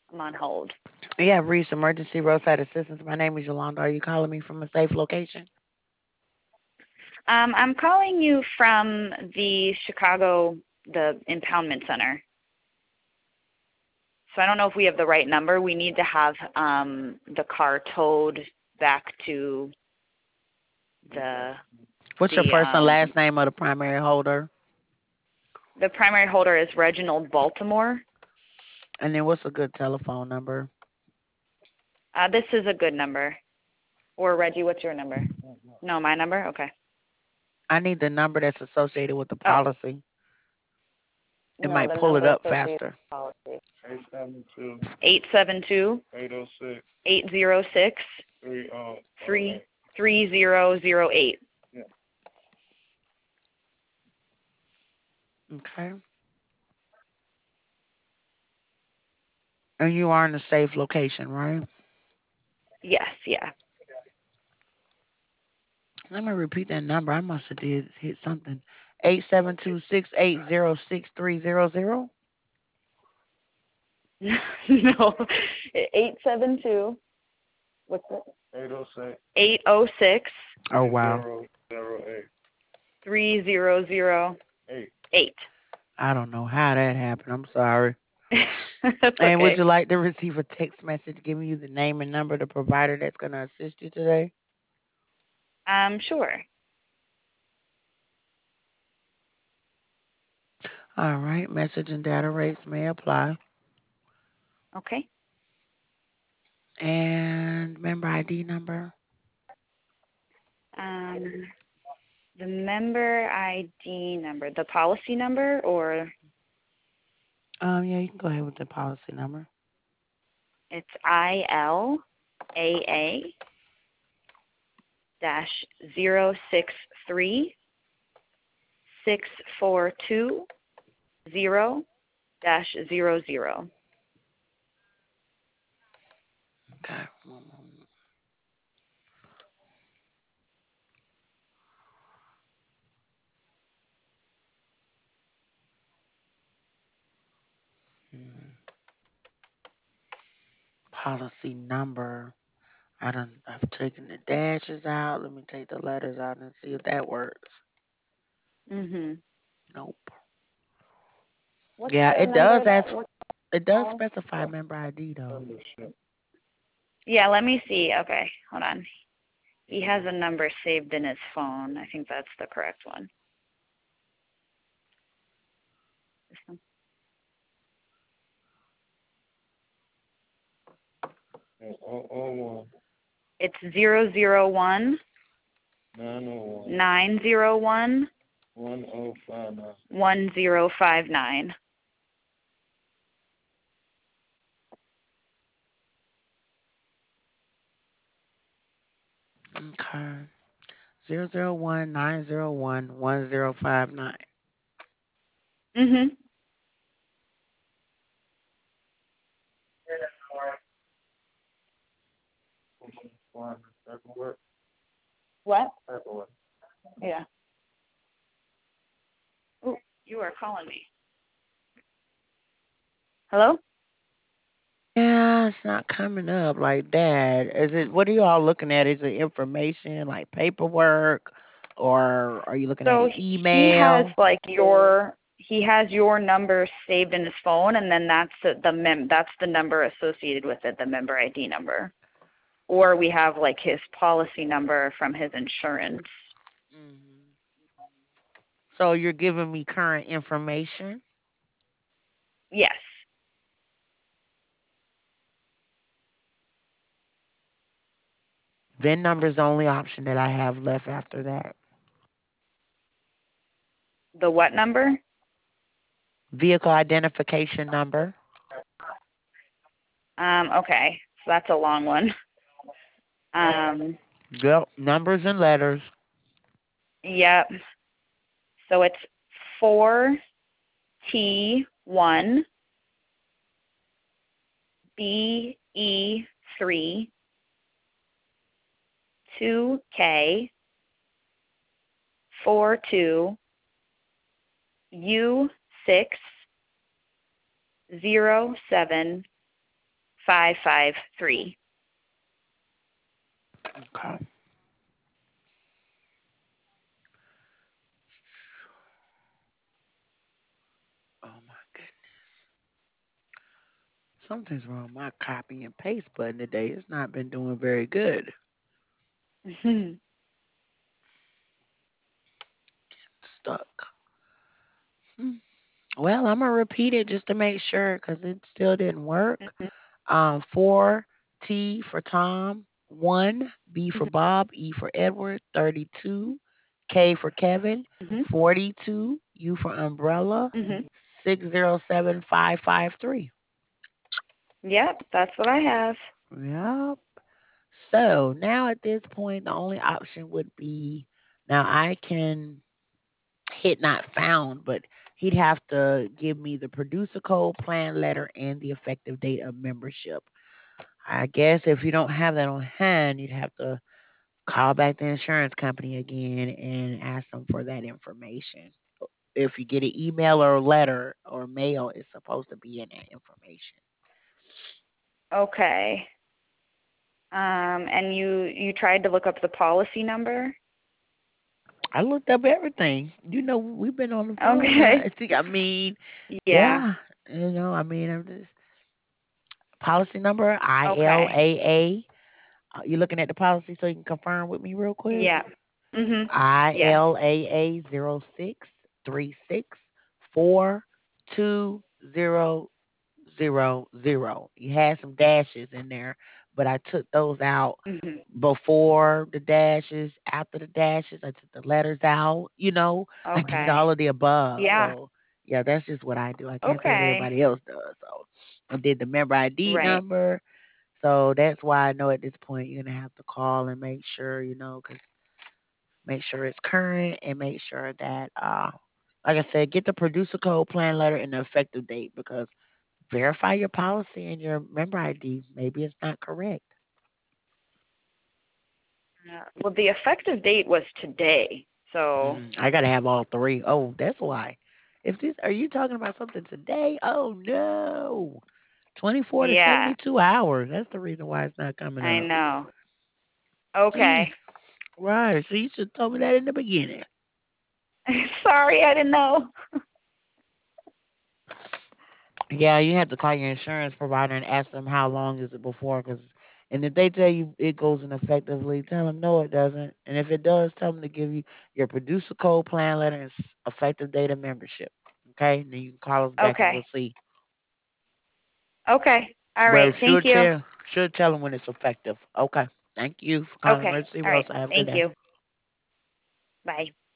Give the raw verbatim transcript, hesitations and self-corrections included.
I'm on hold. You have reached emergency roadside assistance. My name is Yolanda. Are you calling me from a safe location? Um, I'm calling you from the Chicago, the impoundment center. So I don't know if we have the right number. We need to have um, the car towed back to the What's your the first and um, last name of the primary holder? the primary holder is Reginald Baltimore. And then what's a good telephone number? Uh, this is a good number. Or Reggie, what's your number? No, my number. Okay. I need the number that's associated with the Oh, policy. It no, might the pull it number up associated faster. with policy. Eight seven two. Eight seven two. Eight oh six. Eight zero six. Three uh three three zero zero eight. Yeah. Okay. And you are in a safe location, right? Yes, yeah. Let me repeat that number. I must have did hit something. Eight seven two six eight zero six three zero zero. No. Eight seven two. What's it? Eight oh six. Eight oh six. Oh Three wow. zero zero eight. Three zero zero eight. Eight. I don't know how that happened. I'm sorry. That's And would okay. you like to receive a text message giving you the name and number of the provider that's going to assist you today? Um, sure. All right. Message and data rates may apply. Okay. And member I D number. Um, the member I D number, the policy number, or Um, yeah, you can go ahead with the policy number. it's I L A A dash zero six three six four two zero dash zero zero. Okay. One moment. Hmm. Policy number. I done, I've taken the dashes out. Let me take the letters out and see if that works. Mhm. Nope. What's Yeah, the it number does that ask. what's It does called? specify member I D though. Yeah, let me see. Okay, hold on. He has a number saved in his phone. I think that's the correct one. This one. Oh, oh, one. It's zero zero one nine oh one nine zero one one oh five nine one zero five nine. Okay. Zero zero one nine zero one one zero five nine. Mhm. What? Yeah. Ooh, you are calling me. Hello? Yeah, it's not coming up like that. Is it? What are you all looking at? Is it information like paperwork, or are you looking at So an he has email? like your he has your number saved in his phone, and then that's the, the mem that's the number associated with it, the member I D number. Or we have like his policy number from his insurance. Hmm. So you're giving me current information. Yes. V I N number is the only option that I have left after that. The what number? Vehicle identification number. Um, okay. So that's a long one. Um, Yep, numbers and letters. yep. So it's four T one B E three two K four two U six zero seven five five three. Okay. Oh my goodness. Something's wrong with my copy and paste button today. It's not been doing very good. Stuck. Hmm. Well, I'm gonna repeat it just to make sure because it still didn't work. Mhm. Um, four T for Tom, one B for Mhm. Bob, E for Edward, thirty-two, K for Kevin, Mhm. forty-two, U for Umbrella, Mhm. six zero seven five five three. Yep, that's what I have. Yep. So now at this point, the only option would be now I can hit not found, but he'd have to give me the producer code, plan letter, and the effective date of membership. I guess if you don't have that on hand, you'd have to call back the insurance company again and ask them for that information. If you get an email or a letter or mail, it's supposed to be in that information. Okay. Um, and you you tried to look up the policy number? I looked up everything. You know, we've been on the phone now. Okay. I think, I mean, Yeah. yeah, you know, I mean, I'm just policy number I L Okay. A A. Uh, you looking at the policy so you can confirm with me real quick? Yeah. Mhm. I Yes. L A A zero six three six four two zero zero zero. You had some dashes in there, but I took those out Mhm. before the dashes, after the dashes. I took the letters out. You know, I did Okay. all of the above. Yeah. So yeah, that's just what I do. I can't say what Okay. everybody else does. So I did the member I D Right. number. So that's why I know at this point you're gonna have to call and make sure, you know, because make sure it's current and make sure that, uh, like I said, get the producer code, plan letter, and the effective date because verify your policy and your member I D. Maybe it's not correct. Uh, well, the effective date was today. So, Mm, I gotta have all three. Oh, that's why. If this, are you talking about something today? Oh no, twenty-four to yeah, seventy-two hours. That's the reason why it's not coming I up. know. Mm, Okay. right. So you should have told me that in the beginning. Sorry, I didn't know. Yeah, you have to call your insurance provider and ask them how long is it before, because and if they tell you it goes in effectively, tell them no, it doesn't. And if it does, tell them to give you your producer code, plan letter, and s- effective date of membership. Okay, and then you can call us back and we'll Okay. see. Okay. All Well, right. sure Thank you. tell, sure tell them when it's effective. Okay, thank you for calling Okay. Emergency All right. Rosa. Have a good Thank day. you. Bye.